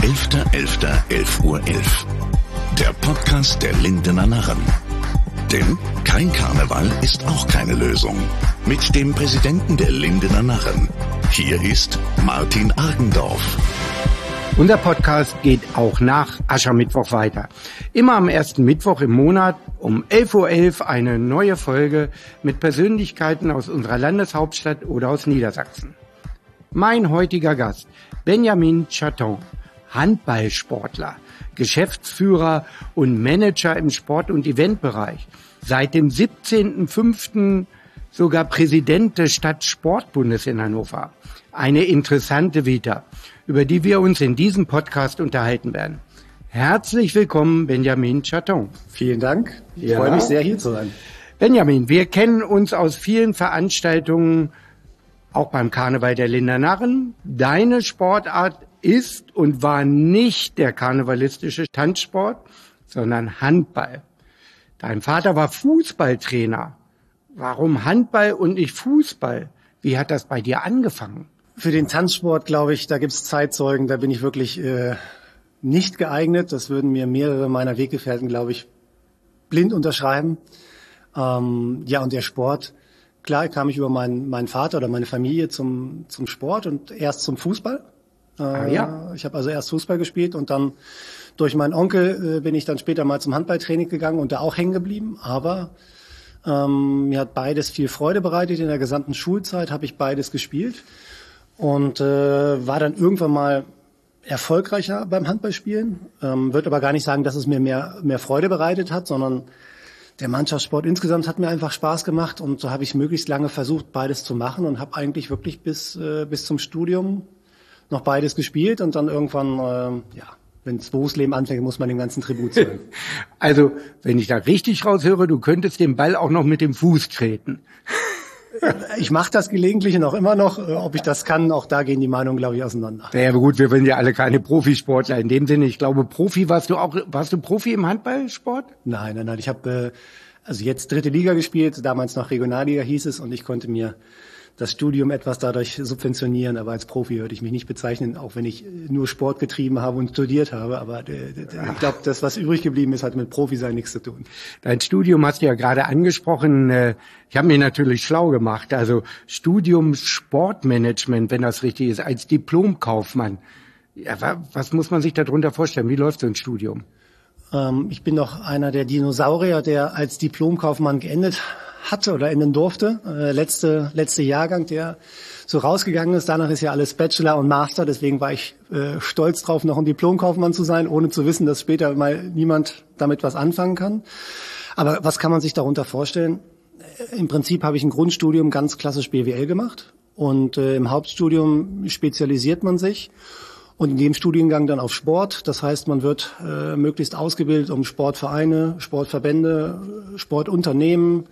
11.11. 11:11 Uhr. Der Podcast der Lindener Narren. Denn kein Karneval ist auch keine Lösung. Mit dem Präsidenten der Lindener Narren. Hier ist Martin Argendorf. Unser Podcast geht auch nach Aschermittwoch weiter. Immer am ersten Mittwoch im Monat um 11:11 Uhr eine neue Folge mit Persönlichkeiten aus unserer Landeshauptstadt oder aus Niedersachsen. Mein heutiger Gast, Benjamin Chaton, Handballsportler, Geschäftsführer und Manager im Sport- und Eventbereich. Seit dem 17.05. sogar Präsident des Stadtsportbundes in Hannover. Eine interessante Vita, über die wir uns in diesem Podcast unterhalten werden. Herzlich willkommen, Benjamin Chaton. Vielen Dank. Ich freue mich sehr, hier zu sein. Benjamin, wir kennen uns aus vielen Veranstaltungen, auch beim Karneval der Lindener Narren. Deine Sportart ist und war nicht der karnevalistische Tanzsport, sondern Handball. Dein Vater war Fußballtrainer. Warum Handball und nicht Fußball? Wie hat das bei dir angefangen? Für den Tanzsport, glaube ich, da gibt es Zeitzeugen, da bin ich wirklich nicht geeignet. Das würden mir mehrere meiner Weggefährten, glaube ich, blind unterschreiben. Und der Sport, klar kam ich über meinen Vater oder meine Familie zum Sport und erst zum Fußball. Ich habe also erst Fußball gespielt und dann durch meinen Onkel bin ich dann später mal zum Handballtraining gegangen und da auch hängen geblieben. Aber mir hat beides viel Freude bereitet. In der gesamten Schulzeit habe ich beides gespielt und war dann irgendwann mal erfolgreicher beim Handballspielen. Würde aber gar nicht sagen, dass es mir mehr Freude bereitet hat, sondern der Mannschaftssport insgesamt hat mir einfach Spaß gemacht und so habe ich möglichst lange versucht, beides zu machen und habe eigentlich wirklich bis zum Studium noch beides gespielt und dann irgendwann, wenn das Berufsleben anfängt, muss man den ganzen Tribut zahlen. Also, wenn ich da richtig raushöre, du könntest den Ball auch noch mit dem Fuß treten. Ich mache das gelegentlich und auch immer noch. Ob ich das kann, auch da gehen die Meinungen, glaube ich, auseinander. Ja gut, wir sind ja alle keine Profisportler. In dem Sinne, ich glaube, warst du Profi im Handballsport? Nein. Ich habe jetzt 3. Liga gespielt, damals noch Regionalliga hieß es und ich konnte mir das Studium etwas dadurch subventionieren, aber als Profi würde ich mich nicht bezeichnen, auch wenn ich nur Sport getrieben habe und studiert habe. Aber ich glaube, das, was übrig geblieben ist, hat mit Profi-Sein nichts zu tun. Dein Studium hast du ja gerade angesprochen. Ich habe mich natürlich schlau gemacht. Also Studium Sportmanagement, wenn das richtig ist, als Diplomkaufmann. Ja, was muss man sich darunter vorstellen? Wie läuft so ein Studium? Ich bin noch einer der Dinosaurier, der als Diplomkaufmann geendet hatte oder enden durfte. Letzte Jahrgang, der so rausgegangen ist. Danach ist ja alles Bachelor und Master. Deswegen war ich stolz drauf, noch ein Diplomkaufmann zu sein, ohne zu wissen, dass später mal niemand damit was anfangen kann. Aber was kann man sich darunter vorstellen? Im Prinzip habe ich ein Grundstudium ganz klassisch BWL gemacht. Und im Hauptstudium spezialisiert man sich. Und in dem Studiengang dann auf Sport. Das heißt, man wird möglichst ausgebildet, um Sportvereine, Sportverbände, Sportunternehmen,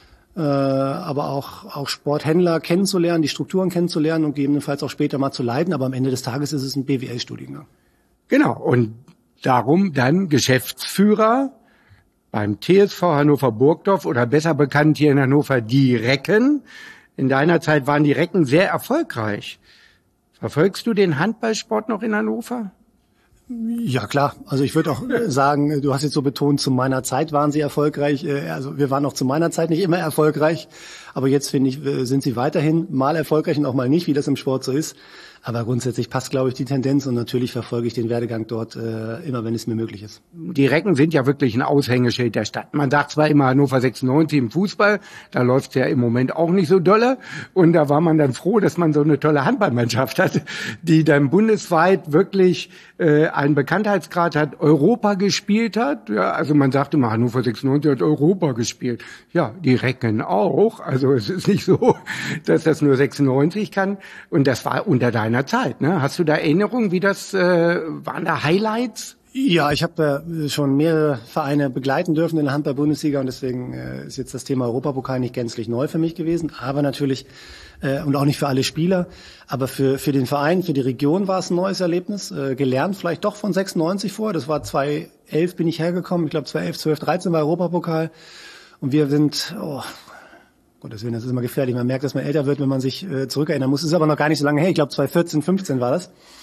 aber auch Sporthändler kennenzulernen, die Strukturen kennenzulernen und gegebenenfalls auch später mal zu leiten. Aber am Ende des Tages ist es ein BWL-Studiengang. Genau. Und darum dann Geschäftsführer beim TSV Hannover Burgdorf oder besser bekannt hier in Hannover die Recken. In deiner Zeit waren die Recken sehr erfolgreich. Verfolgst du den Handballsport noch in Hannover? Ja, klar. Also ich würde auch sagen, du hast jetzt so betont, zu meiner Zeit waren sie erfolgreich. Also wir waren auch zu meiner Zeit nicht immer erfolgreich. Aber jetzt, finde ich, sind sie weiterhin mal erfolgreich und auch mal nicht, wie das im Sport so ist. Aber grundsätzlich passt, glaube ich, die Tendenz und natürlich verfolge ich den Werdegang dort immer, wenn es mir möglich ist. Die Recken sind ja wirklich ein Aushängeschild der Stadt. Man sagt zwar immer Hannover 96 im Fußball, da läuft's ja im Moment auch nicht so dolle. Und da war man dann froh, dass man so eine tolle Handballmannschaft hat, die dann bundesweit wirklich einen Bekanntheitsgrad hat, Europa gespielt hat. Ja, also man sagt immer, Hannover 96 hat Europa gespielt. Ja, die Recken auch. Also es ist nicht so, dass das nur 96 kann. Und das war unter deiner Zeit, ne? Hast du da Erinnerungen, wie das, waren da Highlights? Ja, ich habe schon mehrere Vereine begleiten dürfen in der Handball-Bundesliga und deswegen ist jetzt das Thema Europapokal nicht gänzlich neu für mich gewesen, aber natürlich und auch nicht für alle Spieler, aber für den Verein, für die Region war es ein neues Erlebnis, gelernt vielleicht doch von 96 vor, das war 2011 bin ich hergekommen, ich glaube 2011, 12, 13 war Europapokal und wir sind, Gottes Willen, das ist immer gefährlich, man merkt, dass man älter wird, wenn man sich zurückerinnern muss, das ist aber noch gar nicht so lange her, ich glaube 2014, 15 war das.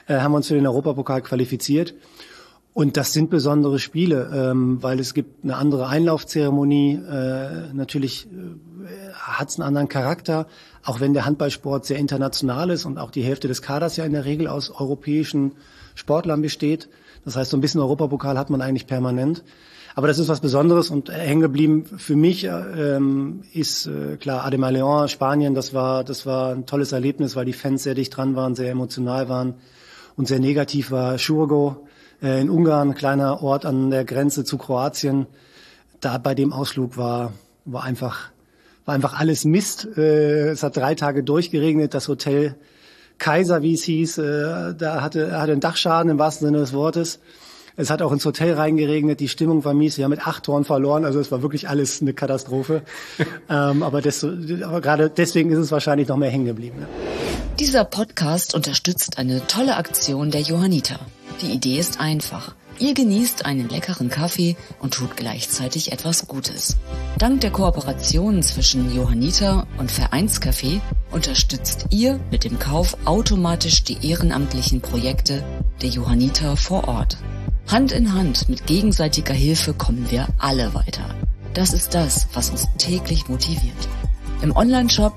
haben wir uns für den Europapokal qualifiziert. Und das sind besondere Spiele, weil es gibt eine andere Einlaufzeremonie. Natürlich hat es einen anderen Charakter, auch wenn der Handballsport sehr international ist und auch die Hälfte des Kaders ja in der Regel aus europäischen Sportlern besteht. Das heißt, so ein bisschen Europapokal hat man eigentlich permanent. Aber das ist was Besonderes und hängen geblieben für mich ist klar Ademar León, Spanien. Das war ein tolles Erlebnis, weil die Fans sehr dicht dran waren, sehr emotional waren und sehr negativ war. Surgo in Ungarn, ein kleiner Ort an der Grenze zu Kroatien. Da bei dem Ausflug war einfach alles Mist. Es hat 3 Tage durchgeregnet. Das Hotel Kaiser, wie es hieß, da hatte einen Dachschaden im wahrsten Sinne des Wortes. Es hat auch ins Hotel reingeregnet, die Stimmung war mies, wir haben mit 8 Toren verloren, also es war wirklich alles eine Katastrophe. Aber gerade deswegen ist es wahrscheinlich noch mehr hängen geblieben. Ne? Dieser Podcast unterstützt eine tolle Aktion der Johanniter. Die Idee ist einfach. Ihr genießt einen leckeren Kaffee und tut gleichzeitig etwas Gutes. Dank der Kooperation zwischen Johanniter und Vereinscafé unterstützt ihr mit dem Kauf automatisch die ehrenamtlichen Projekte der Johanniter vor Ort. Hand in Hand mit gegenseitiger Hilfe kommen wir alle weiter. Das ist das, was uns täglich motiviert. Im Onlineshop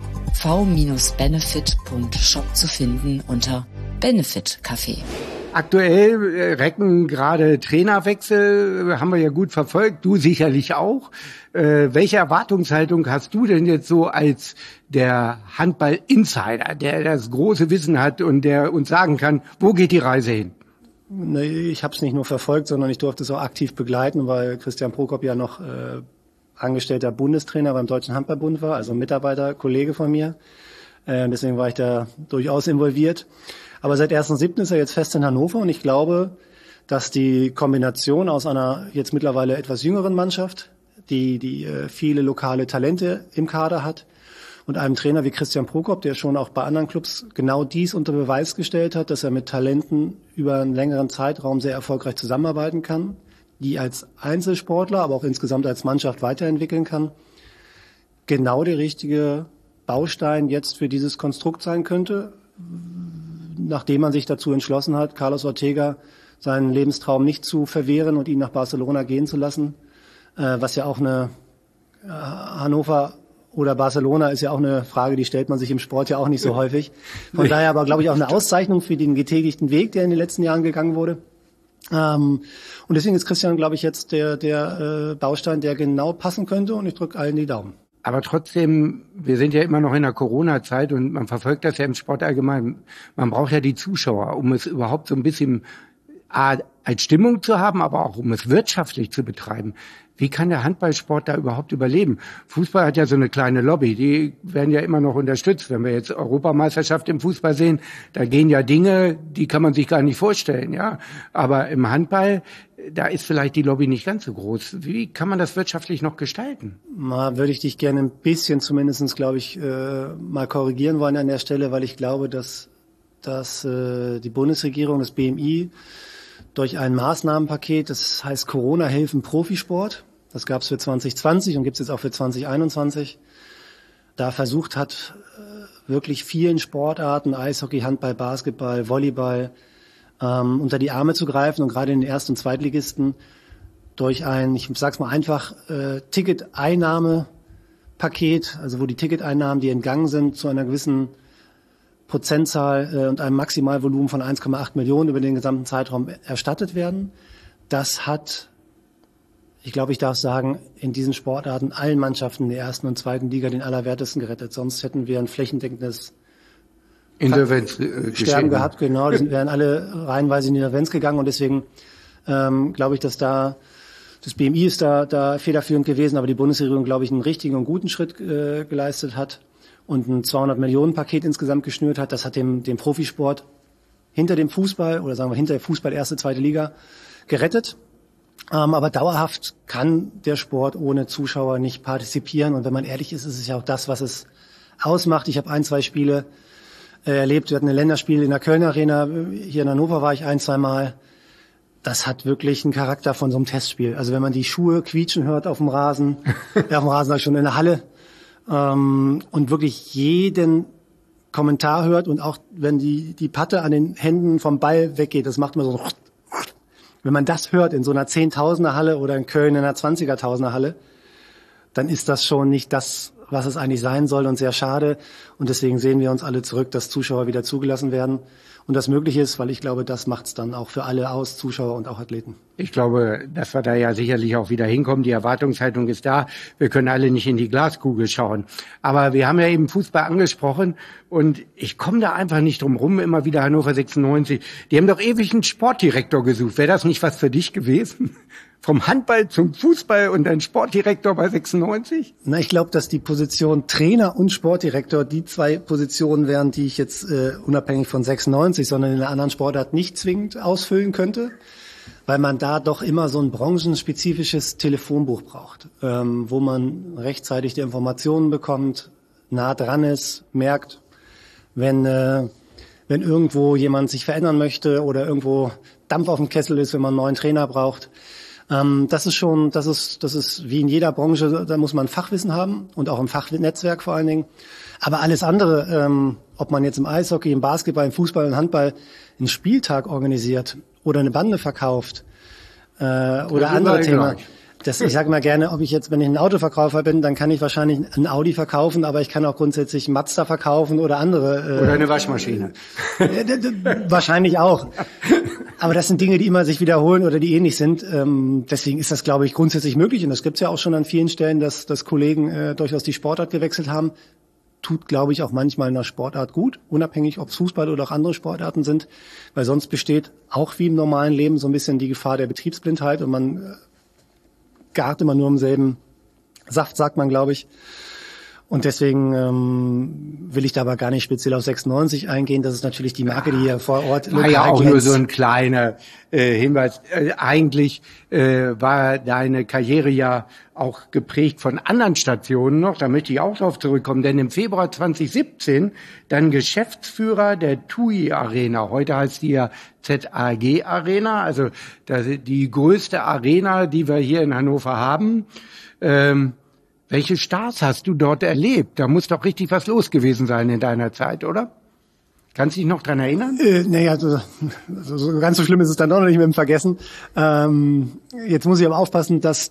v-benefit.shop zu finden unter Benefit Café. Aktuell recken gerade Trainerwechsel, haben wir ja gut verfolgt, du sicherlich auch. Welche Erwartungshaltung hast du denn jetzt so als der Handball-Insider, der das große Wissen hat und der uns sagen kann, wo geht die Reise hin? Ich habe es nicht nur verfolgt, sondern ich durfte es auch aktiv begleiten, weil Christian Prokop ja noch angestellter Bundestrainer beim Deutschen Handballbund war, also Mitarbeiter, Kollege von mir. Deswegen war ich da durchaus involviert. Aber seit 1.7. ist er jetzt fest in Hannover und ich glaube, dass die Kombination aus einer jetzt mittlerweile etwas jüngeren Mannschaft, die viele lokale Talente im Kader hat, und einem Trainer wie Christian Prokop, der schon auch bei anderen Clubs genau dies unter Beweis gestellt hat, dass er mit Talenten über einen längeren Zeitraum sehr erfolgreich zusammenarbeiten kann, die als Einzelsportler, aber auch insgesamt als Mannschaft weiterentwickeln kann, genau der richtige Baustein jetzt für dieses Konstrukt sein könnte, nachdem man sich dazu entschlossen hat, Carlos Ortega seinen Lebenstraum nicht zu verwehren und ihn nach Barcelona gehen zu lassen, was ja auch eine Hannover oder Barcelona ist ja auch eine Frage, die stellt man sich im Sport ja auch nicht so häufig. Von daher aber, glaube ich, auch eine Auszeichnung für den getätigten Weg, der in den letzten Jahren gegangen wurde. Und deswegen ist Christian, glaube ich, jetzt der Baustein, der genau passen könnte, und ich drücke allen die Daumen. Aber trotzdem, wir sind ja immer noch in der Corona-Zeit und man verfolgt das ja im Sport allgemein. Man braucht ja die Zuschauer, um es überhaupt so ein bisschen als Stimmung zu haben, aber auch um es wirtschaftlich zu betreiben. Wie kann der Handballsport da überhaupt überleben? Fußball hat ja so eine kleine Lobby, die werden ja immer noch unterstützt. Wenn wir jetzt Europameisterschaft im Fußball sehen, da gehen ja Dinge, die kann man sich gar nicht vorstellen, ja. Aber im Handball, da ist vielleicht die Lobby nicht ganz so groß. Wie kann man das wirtschaftlich noch gestalten? Mal würde ich dich gerne ein bisschen zumindestens, glaube ich, mal korrigieren wollen an der Stelle, weil ich glaube, dass die Bundesregierung, das BMI, durch ein Maßnahmenpaket, das heißt Corona-Hilfen Profisport, das gab es für 2020 und gibt es jetzt auch für 2021, da versucht hat, wirklich vielen Sportarten, Eishockey, Handball, Basketball, Volleyball, unter die Arme zu greifen und gerade in den Erst- und Zweitligisten durch ein, ich sag's mal einfach, Ticketeinnahmepaket, also wo die Ticketeinnahmen, die entgangen sind, zu einer gewissen Prozentzahl und einem Maximalvolumen von 1,8 Millionen über den gesamten Zeitraum erstattet werden. Das hat, ich glaube, ich darf sagen, in diesen Sportarten allen Mannschaften der ersten und zweiten Liga den Allerwertesten gerettet. Sonst hätten wir ein flächendeckendes Sterben gehabt. Genau, die wären alle reihenweise in die Insolvenz gegangen und deswegen glaube ich, dass das BMI ist da federführend gewesen, aber die Bundesregierung, glaube ich, einen richtigen und guten Schritt geleistet hat und ein 200-Millionen-Paket insgesamt geschnürt hat. Das hat dem Profisport hinter dem Fußball oder sagen wir hinter der Fußball erste, zweite Liga gerettet. Aber dauerhaft kann der Sport ohne Zuschauer nicht partizipieren. Und wenn man ehrlich ist, ist es ja auch das, was es ausmacht. Ich habe 1-2 Spiele erlebt. Wir hatten ein Länderspiel in der Kölner Arena. Hier in Hannover war ich 1-2 Mal. Das hat wirklich einen Charakter von so einem Testspiel. Also wenn man die Schuhe quietschen hört auf dem Rasen, auf dem Rasen schon in der Halle, und wirklich jeden Kommentar hört und auch wenn die Patte an den Händen vom Ball weggeht, das macht man so. Wenn man das hört in so einer 10.000er Halle oder in Köln in einer 20.000er Halle, dann ist das schon nicht das, was es eigentlich sein soll und sehr schade. Und deswegen sehen wir uns alle zurück, dass Zuschauer wieder zugelassen werden und das möglich ist, weil ich glaube, das macht es dann auch für alle aus, Zuschauer und auch Athleten. Ich glaube, dass wir da ja sicherlich auch wieder hinkommen. Die Erwartungshaltung ist da. Wir können alle nicht in die Glaskugel schauen. Aber wir haben ja eben Fußball angesprochen und ich komme da einfach nicht drum rum, immer wieder Hannover 96. Die haben doch ewig einen Sportdirektor gesucht. Wäre das nicht was für dich gewesen? Vom Handball zum Fußball und ein Sportdirektor bei 96? Na, ich glaube, dass die Position Trainer und Sportdirektor die zwei Positionen wären, die ich jetzt unabhängig von 96, sondern in einer anderen Sportart nicht zwingend ausfüllen könnte, weil man da doch immer so ein branchenspezifisches Telefonbuch braucht, wo man rechtzeitig die Informationen bekommt, nah dran ist, merkt, wenn irgendwo jemand sich verändern möchte oder irgendwo Dampf auf dem Kessel ist, wenn man einen neuen Trainer braucht. Das ist wie in jeder Branche, da muss man Fachwissen haben und auch ein Fachnetzwerk vor allen Dingen. Aber alles andere, ob man jetzt im Eishockey, im Basketball, im Fußball und Handball einen Spieltag organisiert oder eine Bande verkauft oder andere Themen. Ich sage mal gerne, wenn ich ein Autoverkäufer bin, dann kann ich wahrscheinlich ein Audi verkaufen, aber ich kann auch grundsätzlich Mazda verkaufen oder andere. Oder eine Waschmaschine. Wahrscheinlich auch. Aber das sind Dinge, die immer sich wiederholen oder die ähnlich sind. Deswegen ist das, glaube ich, grundsätzlich möglich. Und das gibt's ja auch schon an vielen Stellen, dass Kollegen durchaus die Sportart gewechselt haben. Tut, glaube ich, auch manchmal in der Sportart gut, unabhängig, ob es Fußball oder auch andere Sportarten sind. Weil sonst besteht auch wie im normalen Leben so ein bisschen die Gefahr der Betriebsblindheit und man gart immer nur im selben Saft, sagt man, glaube ich. Und deswegen will ich da aber gar nicht speziell auf 96 eingehen. Das ist natürlich die Marke, die hier vor Ort war ja auch nur so ein kleiner Hinweis. Eigentlich war deine Karriere ja auch geprägt von anderen Stationen noch. Da möchte ich auch drauf zurückkommen. Denn im Februar 2017 dann Geschäftsführer der TUI Arena. Heute heißt die ja ZAG Arena. Also die größte Arena, die wir hier in Hannover haben. Welche Stars hast du dort erlebt? Da muss doch richtig was los gewesen sein in deiner Zeit, oder? Kannst du dich noch dran erinnern? Naja, so ganz so schlimm ist es dann doch noch nicht mit dem Vergessen. Jetzt muss ich aber aufpassen, dass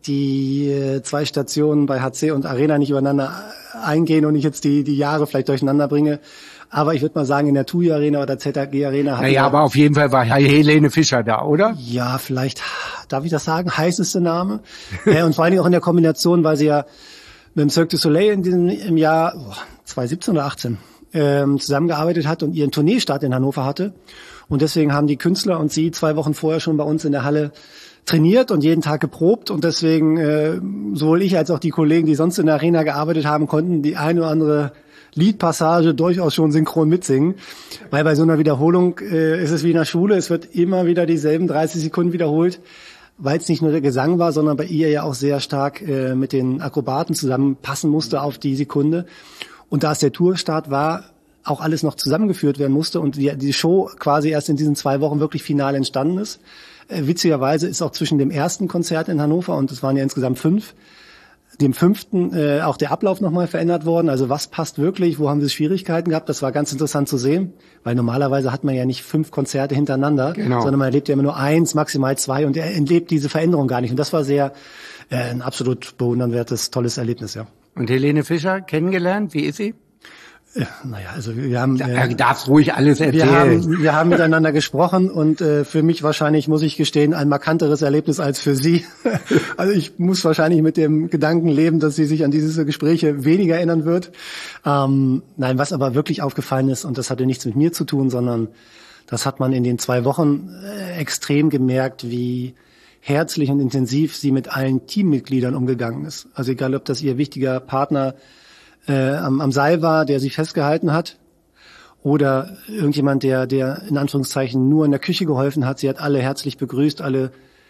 die zwei Stationen bei HC und Arena nicht übereinander eingehen und ich jetzt die Jahre vielleicht durcheinander bringe. Aber ich würde mal sagen, in der TUI Arena oder ZAG Arena. Naja, aber auf jeden Fall war Helene Fischer da, oder? Ja, vielleicht, darf ich das sagen, heißeste Name. Und vor allen Dingen auch in der Kombination, weil sie ja mit dem Cirque du Soleil im Jahr 2017 oder 18 zusammengearbeitet hat und ihren Tourneestart in Hannover hatte. Und deswegen haben die Künstler und sie 2 Wochen vorher schon bei uns in der Halle trainiert und jeden Tag geprobt. Und deswegen, sowohl ich als auch die Kollegen, die sonst in der Arena gearbeitet haben, konnten die eine oder andere Liedpassage durchaus schon synchron mitsingen, weil bei so einer Wiederholung ist es wie in der Schule, es wird immer wieder dieselben 30 Sekunden wiederholt, weil es nicht nur der Gesang war, sondern bei ihr ja auch sehr stark mit den Akrobaten zusammenpassen musste auf die Sekunde. Und da es der Tourstart war, auch alles noch zusammengeführt werden musste und die Show quasi erst in diesen 2 Wochen wirklich final entstanden ist. Witzigerweise ist auch zwischen dem ersten Konzert in Hannover, und es waren ja insgesamt 5, dem 5. Auch der Ablauf nochmal verändert worden. Also was passt wirklich, wo haben sie Schwierigkeiten gehabt? Das war ganz interessant zu sehen, weil normalerweise hat man ja nicht 5 Konzerte hintereinander, sondern man erlebt ja immer nur 1, maximal 2 und er erlebt diese Veränderung gar nicht. Und das war sehr ein absolut bewundernswertes, tolles Erlebnis, ja. Und Helene Fischer kennengelernt, wie ist sie? Naja, also wir haben... Du darfst ruhig alles erzählen. Wir haben miteinander gesprochen und für mich wahrscheinlich, muss ich gestehen, ein markanteres Erlebnis als für Sie. Also ich muss wahrscheinlich mit dem Gedanken leben, dass sie sich an diese Gespräche weniger erinnern wird. Nein, was aber wirklich aufgefallen ist, und das hatte nichts mit mir zu tun, sondern das hat man in den 2 Wochen extrem gemerkt, wie herzlich und intensiv sie mit allen Teammitgliedern umgegangen ist. Also egal, ob das ihr wichtiger Partner am Seil war, der sie festgehalten hat, oder irgendjemand, der in Anführungszeichen nur in der Küche geholfen hat. Sie hat alle herzlich begrüßt, alle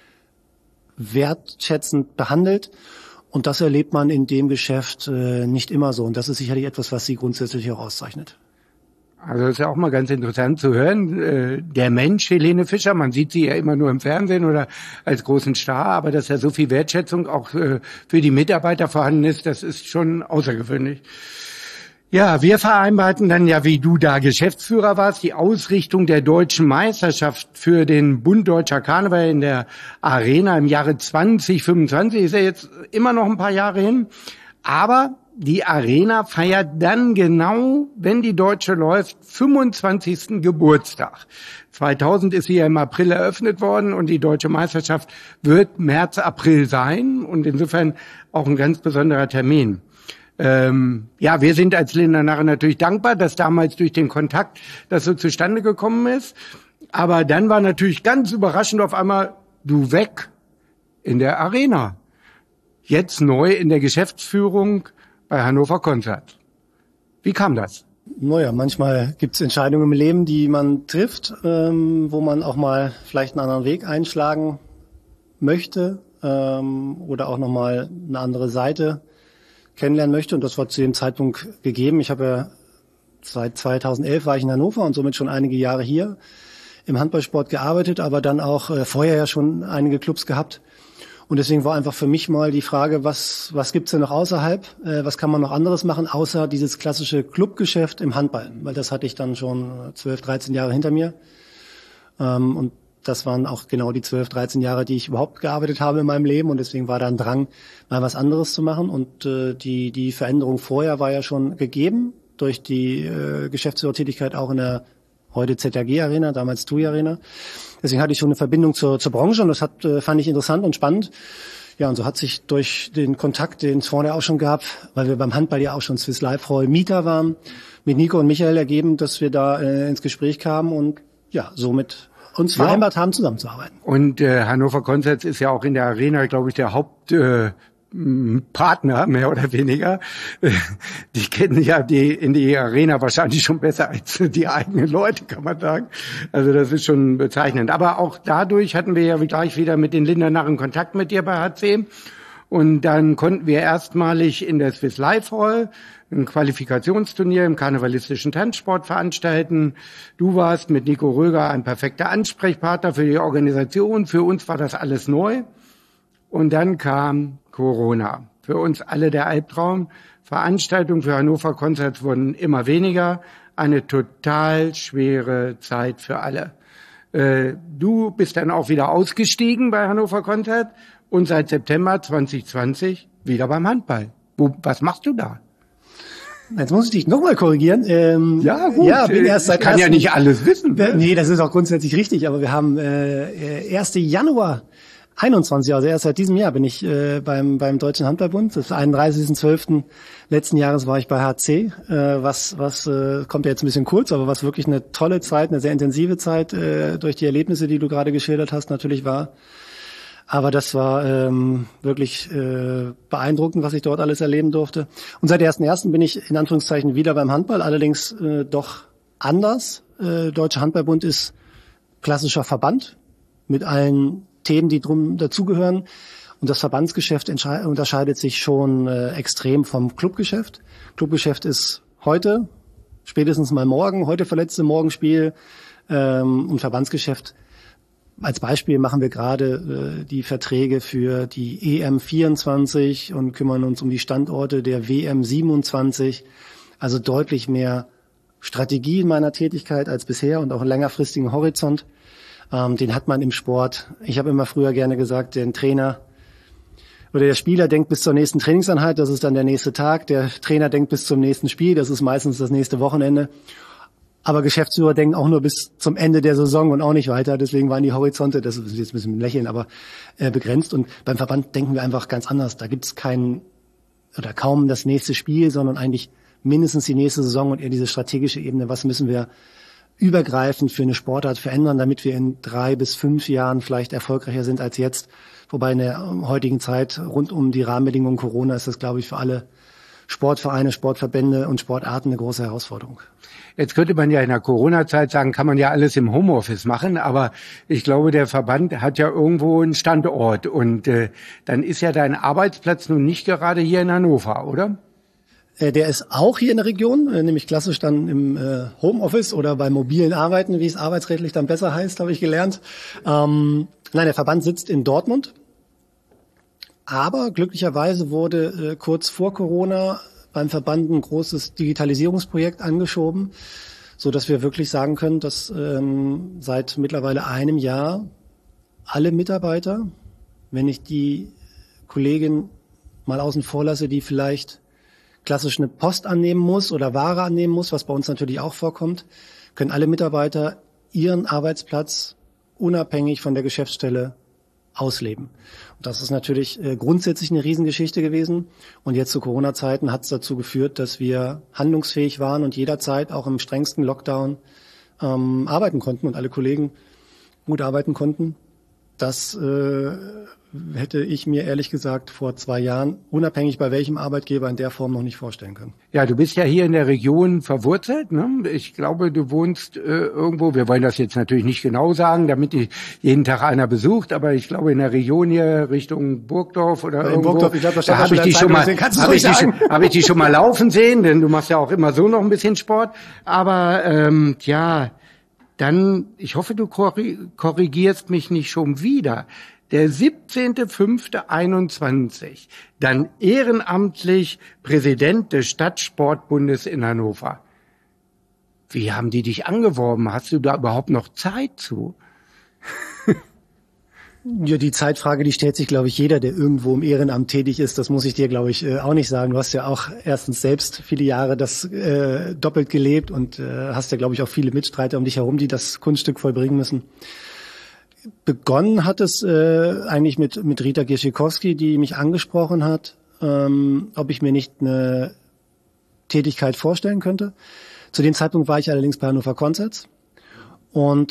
wertschätzend behandelt. Und das erlebt man in dem Geschäft nicht immer so. Und das ist sicherlich etwas, was sie grundsätzlich auch auszeichnet. Also ist ja auch mal ganz interessant zu hören. Der Mensch Helene Fischer, man sieht sie ja immer nur im Fernsehen oder als großen Star, aber dass ja so viel Wertschätzung auch für die Mitarbeiter vorhanden ist, das ist schon außergewöhnlich. Ja, wir vereinbarten dann ja, wie du da Geschäftsführer warst, die Ausrichtung der deutschen Meisterschaft für den Bund Deutscher Karneval in der Arena im Jahre 2025. Ist ja jetzt immer noch ein paar Jahre hin. Aber die Arena feiert dann genau, wenn die Deutsche läuft, 25. Geburtstag. 2000 ist sie ja im April eröffnet worden und die Deutsche Meisterschaft wird März, April sein und insofern auch ein ganz besonderer Termin. Ja, wir sind als Lindener Narren natürlich dankbar, dass damals durch den Kontakt das so zustande gekommen ist. Aber dann war natürlich ganz überraschend auf einmal du weg in der Arena. Jetzt neu in der Geschäftsführung bei Hannover Concert. Wie kam das? Naja, manchmal gibt es Entscheidungen im Leben, die man trifft, wo man auch mal vielleicht einen anderen Weg einschlagen möchte oder auch nochmal eine andere Seite kennenlernen möchte. Und das war zu dem Zeitpunkt gegeben. Ich habe ja seit 2011 war ich in Hannover und somit schon einige Jahre hier im Handballsport gearbeitet, aber dann auch vorher ja schon einige Clubs gehabt. Und deswegen war einfach für mich mal die Frage, was gibt's denn noch außerhalb? Was kann man noch anderes machen, außer dieses klassische Clubgeschäft im Handball? Weil das hatte ich dann schon 12, 13 Jahre hinter mir. Und das waren auch genau die 12, 13 Jahre, die ich überhaupt gearbeitet habe in meinem Leben. Und deswegen war da ein Drang, mal was anderes zu machen. Und die Veränderung vorher war ja schon gegeben durch die Geschäftsführertätigkeit auch in der heute ZAG Arena, damals TUI Arena. Deswegen hatte ich schon eine Verbindung zur Branche und das fand ich interessant und spannend. Ja, und so hat sich durch den Kontakt, den es vorher auch schon gab, weil wir beim Handball ja auch schon Swiss Life Hall Mieter waren, mit Nico und Michael ergeben, dass wir da ins Gespräch kamen und ja, somit uns vereinbart haben, zusammenzuarbeiten. Und Hannover Concerts ist ja auch in der Arena, glaube ich, der Hauptpartner, mehr oder weniger. Die kennen ja in die Arena wahrscheinlich schon besser als die eigenen Leute, kann man sagen. Also das ist schon bezeichnend. Aber auch dadurch hatten wir ja gleich wieder mit den Lindener Narren Kontakt mit dir bei HC. Und dann konnten wir erstmalig in der Swiss Life Hall ein Qualifikationsturnier im karnevalistischen Tanzsport veranstalten. Du warst mit Nico Röger ein perfekter Ansprechpartner für die Organisation. Für uns war das alles neu. Und dann kam Corona. Für uns alle der Albtraum. Veranstaltungen für Hannover Concerts wurden immer weniger. Eine total schwere Zeit für alle. Du bist dann auch wieder ausgestiegen bei Hannover Concert und seit September 2020 wieder beim Handball. Was machst du da? Jetzt muss ich dich nochmal korrigieren. Ja, gut. Ja, bin erst seit ich kann ja nicht alles wissen. Nee, das ist auch grundsätzlich richtig, aber wir haben 1. Januar 21, also erst seit diesem Jahr bin ich beim Deutschen Handballbund. Das ist 31.12. letzten Jahres war ich bei HC. Was kommt ja jetzt ein bisschen kurz, aber was wirklich eine tolle Zeit, eine sehr intensive Zeit durch die Erlebnisse, die du gerade geschildert hast, natürlich war. Aber das war wirklich beeindruckend, was ich dort alles erleben durfte. Und seit 1.1. bin ich in Anführungszeichen wieder beim Handball, allerdings doch anders. Deutscher Handballbund ist klassischer Verband mit allen Themen, die dazugehören. Und das Verbandsgeschäft unterscheidet sich schon extrem vom Clubgeschäft. Clubgeschäft ist heute, spätestens mal morgen, heute verletzte Morgenspiel. Und Verbandsgeschäft, als Beispiel machen wir gerade die Verträge für die EM 24 und kümmern uns um die Standorte der WM 27. Also deutlich mehr Strategie in meiner Tätigkeit als bisher und auch einen längerfristigen Horizont. Den hat man im Sport. Ich habe immer früher gerne gesagt, der Trainer oder der Spieler denkt bis zur nächsten Trainingseinheit, das ist dann der nächste Tag. Der Trainer denkt bis zum nächsten Spiel, das ist meistens das nächste Wochenende. Aber Geschäftsführer denken auch nur bis zum Ende der Saison und auch nicht weiter. Deswegen waren die Horizonte, das ist jetzt ein bisschen lächeln, aber begrenzt. Und beim Verband denken wir einfach ganz anders. Da gibt es kaum das nächste Spiel, sondern eigentlich mindestens die nächste Saison und eher diese strategische Ebene. Was müssen wir übergreifend für eine Sportart verändern, damit wir in 3 bis 5 Jahren vielleicht erfolgreicher sind als jetzt. Wobei in der heutigen Zeit rund um die Rahmenbedingungen Corona ist das, glaube ich, für alle Sportvereine, Sportverbände und Sportarten eine große Herausforderung. Jetzt könnte man ja in der Corona-Zeit sagen, kann man ja alles im Homeoffice machen, aber ich glaube, der Verband hat ja irgendwo einen Standort und dann ist ja dein Arbeitsplatz nun nicht gerade hier in Hannover, oder? Der ist auch hier in der Region, nämlich klassisch dann im Homeoffice oder bei mobilen Arbeiten, wie es arbeitsrechtlich dann besser heißt, habe ich gelernt. Nein, der Verband sitzt in Dortmund, aber glücklicherweise wurde kurz vor Corona beim Verband ein großes Digitalisierungsprojekt angeschoben, so dass wir wirklich sagen können, dass seit mittlerweile einem Jahr alle Mitarbeiter, wenn ich die Kollegin mal außen vor lasse, die vielleicht klassisch eine Post annehmen muss oder Ware annehmen muss, was bei uns natürlich auch vorkommt, können alle Mitarbeiter ihren Arbeitsplatz unabhängig von der Geschäftsstelle ausleben. Und das ist natürlich grundsätzlich eine Riesengeschichte gewesen. Und jetzt zu Corona-Zeiten hat es dazu geführt, dass wir handlungsfähig waren und jederzeit auch im strengsten Lockdown arbeiten konnten und alle Kollegen gut arbeiten konnten. Das hätte ich mir ehrlich gesagt vor 2 Jahren, unabhängig bei welchem Arbeitgeber, in der Form noch nicht vorstellen können. Ja, du bist ja hier in der Region verwurzelt, ne? Ich glaube, du wohnst irgendwo, wir wollen das jetzt natürlich nicht genau sagen, damit jeden Tag einer besucht, aber ich glaube in der Region hier Richtung Burgdorf oder irgendwo. Burgdorf, ich glaube, da habe ich dich schon mal laufen sehen, denn du machst ja auch immer so noch ein bisschen Sport. Aber dann, ich hoffe, du korrigierst mich nicht schon wieder. Der 17.05.21, dann ehrenamtlich Präsident des Stadtsportbundes in Hannover. Wie haben die dich angeworben? Hast du da überhaupt noch Zeit zu? Ja, die Zeitfrage, die stellt sich, glaube ich, jeder, der irgendwo im Ehrenamt tätig ist. Das muss ich dir, glaube ich, auch nicht sagen. Du hast ja auch erstens selbst viele Jahre das doppelt gelebt und hast ja, glaube ich, auch viele Mitstreiter um dich herum, die das Kunststück vollbringen müssen. Begonnen hat es eigentlich mit Rita Gierschikowski, die mich angesprochen hat, ob ich mir nicht eine Tätigkeit vorstellen könnte. Zu dem Zeitpunkt war ich allerdings bei Hannover Concerts und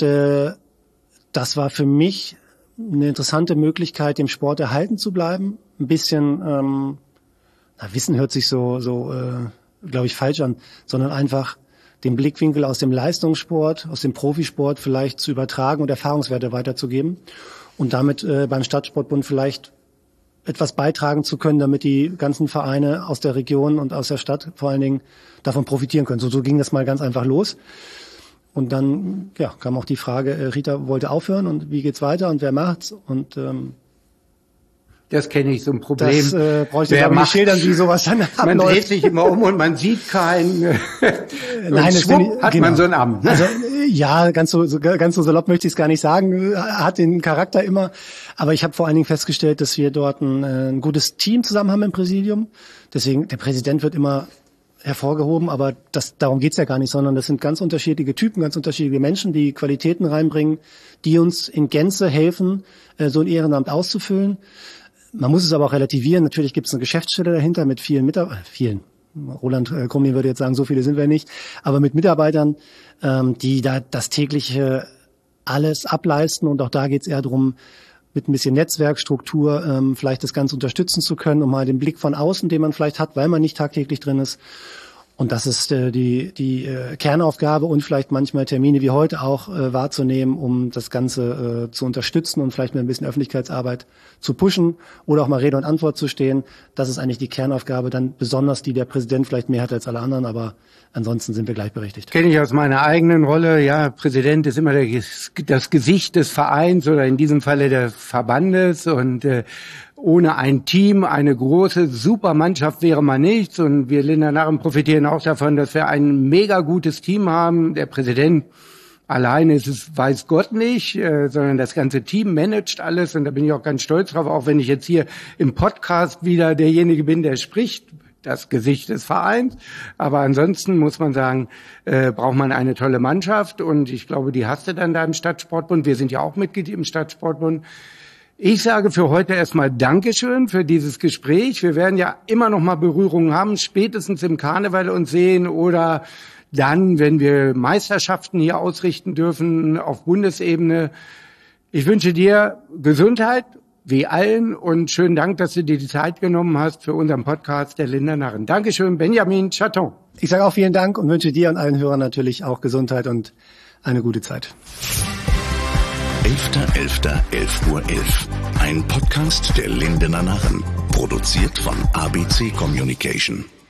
das war für mich eine interessante Möglichkeit, dem Sport erhalten zu bleiben. Ein bisschen, Wissen hört sich so glaube ich, falsch an, sondern einfach den Blickwinkel aus dem Leistungssport, aus dem Profisport vielleicht zu übertragen und Erfahrungswerte weiterzugeben und damit beim Stadtsportbund vielleicht etwas beitragen zu können, damit die ganzen Vereine aus der Region und aus der Stadt vor allen Dingen davon profitieren können. So ging das mal ganz einfach los. Und dann kam auch die Frage, Rita wollte aufhören und wie geht's weiter und wer macht's? Und das kenne ich, so ein Problem. Das bräuchte ich aber nicht schildern, wie sowas dann abläuft. Man dreht sich immer um und man sieht keinen. Nein, schwupp, hat man so ein Amt. Ne? Also ja, ganz so salopp möchte ich es gar nicht sagen. Hat den Charakter immer. Aber ich habe vor allen Dingen festgestellt, dass wir dort ein gutes Team zusammen haben im Präsidium. Deswegen, der Präsident wird immer hervorgehoben, aber darum geht's ja gar nicht, sondern das sind ganz unterschiedliche Typen, ganz unterschiedliche Menschen, die Qualitäten reinbringen, die uns in Gänze helfen, so ein Ehrenamt auszufüllen. Man muss es aber auch relativieren. Natürlich gibt es eine Geschäftsstelle dahinter mit vielen Mitarbeitern. Roland Krumlin würde jetzt sagen, so viele sind wir nicht. Aber mit Mitarbeitern, die da das tägliche alles ableisten. Und auch da geht es eher darum, mit ein bisschen Netzwerkstruktur vielleicht das Ganze unterstützen zu können, um mal den Blick von außen, den man vielleicht hat, weil man nicht tagtäglich drin ist. Und das ist die Kernaufgabe und vielleicht manchmal Termine wie heute auch wahrzunehmen, um das Ganze zu unterstützen und vielleicht mit ein bisschen Öffentlichkeitsarbeit zu pushen oder auch mal Rede und Antwort zu stehen. Das ist eigentlich die Kernaufgabe, dann besonders die der Präsident vielleicht mehr hat als alle anderen, aber ansonsten sind wir gleichberechtigt. Kenne ich aus meiner eigenen Rolle. Ja, Präsident ist immer das Gesicht des Vereins oder in diesem Falle des Verbandes und ohne ein Team, eine große, super Mannschaft wäre man nichts. Und wir Lindener Narren profitieren auch davon, dass wir ein mega gutes Team haben. Der Präsident alleine ist es, weiß Gott nicht, sondern das ganze Team managt alles. Und da bin ich auch ganz stolz drauf, auch wenn ich jetzt hier im Podcast wieder derjenige bin, der spricht, das Gesicht des Vereins. Aber ansonsten muss man sagen, braucht man eine tolle Mannschaft. Und ich glaube, die hast du dann da im Stadtsportbund. Wir sind ja auch Mitglied im Stadtsportbund. Ich sage für heute erstmal Dankeschön für dieses Gespräch. Wir werden ja immer noch mal Berührungen haben, spätestens im Karneval uns sehen oder dann, wenn wir Meisterschaften hier ausrichten dürfen auf Bundesebene. Ich wünsche dir Gesundheit, wie allen, und schönen Dank, dass du dir die Zeit genommen hast für unseren Podcast der Lindener Narren. Dankeschön, Benjamin Chaton. Ich sage auch vielen Dank und wünsche dir und allen Hörern natürlich auch Gesundheit und eine gute Zeit. 11.11.11 Uhr 11. Ein Podcast der Lindener Narren. Produziert von ABC Communication.